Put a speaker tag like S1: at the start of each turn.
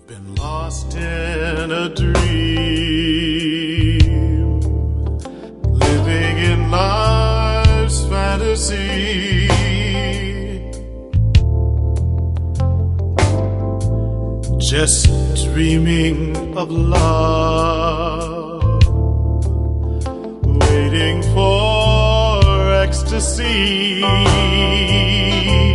S1: Been lost in a dream, living in life's fantasy. Just dreaming of love, waiting for ecstasy.